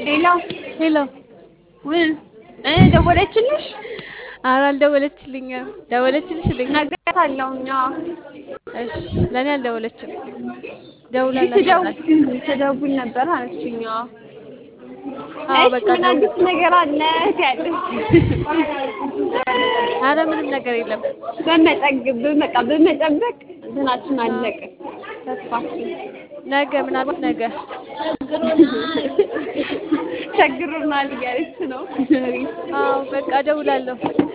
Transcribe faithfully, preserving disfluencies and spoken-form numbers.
ሄሎ ሄሎ እ ደወለችልሽ? ኧረ አልደወለችልኝም። ደወለችልሽ እንዴ? ነግሬያታለሁኝ። አዎ እሺ ለኔ አልደወለችም። እንጂ ደውላላት ይሆናል። ትደውል ትደውል ነበር አለችኝ። አዎ አዎ እሺ በቃ ምን ደው አዲስ ነገር አለ ትያለሽ? ኧረ ምንም ነገር የለም። በመጠግብ በቃ በመጠበቅ እንትናችን አዎ አለቀ ተስፋችን። ነገ ምናልባት ነገ ቸግሮናል እያለች ነው። አዎ በቃ እደውላለሁ።